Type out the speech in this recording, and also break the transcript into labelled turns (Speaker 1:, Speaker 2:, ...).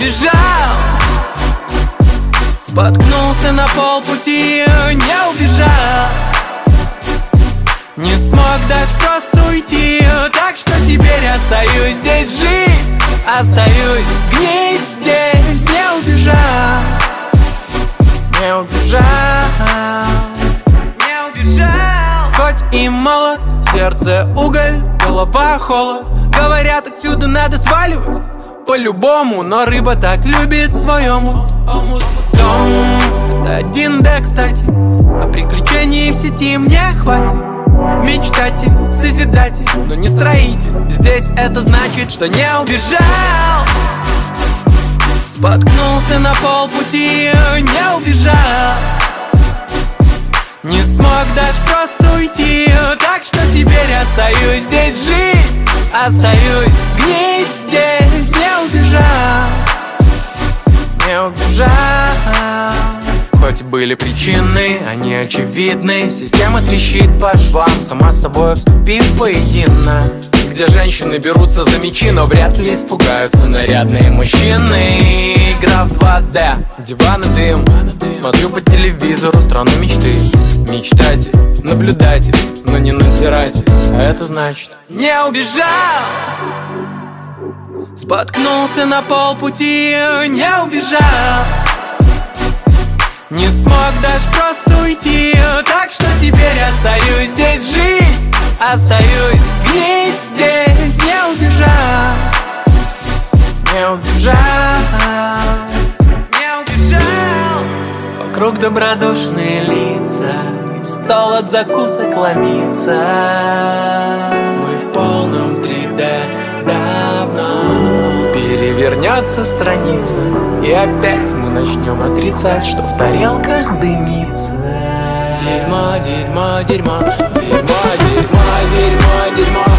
Speaker 1: убежал. Споткнулся на полпути, не убежал. Не смог даже просто уйти, так что теперь остаюсь здесь жить. Остаюсь гнить здесь, не убежал. Не убежал. Не убежал. Хоть и молод, сердце уголь, голова холод. Говорят, отсюда надо сваливать по-любому, но рыба так любит свой омут. Дом — это 1D, кстати, а приключений в сети мне хватит. Мечтатель, созидатель, но не строитель. Здесь это значит, что не убежал. Споткнулся на полпути, не убежал. Не смог даже просто уйти, так что теперь остаюсь здесь жить. Остаюсь гнить здесь, не убежал. Не убежал. Хоть были причины, они очевидны. Система трещит по швам, сама с собой вступив в поединок. Где женщины берутся за мечи, но вряд ли испугаются нарядные мужчины. Игра в 2D, диван и дым. Смотрю по телевизору страну мечты. Мечтатель, наблюдатель, но не надзиратель. А это значит не убежал. Споткнулся на полпути, не убежал. Не смог даже просто уйти, так что теперь остаюсь здесь жить. Остаюсь гнить здесь, не убежал. Не убежал. Не убежал. Вокруг добродушные лица, и стол от закусок ломится. Мы в полном 3D давно. Перевернется страница, и опять мы начнем отрицать, что в тарелках дымится. Дерьмо, дерьмо, дерьмо, дерьмо, дерьмо, дерьмо, дерьмо.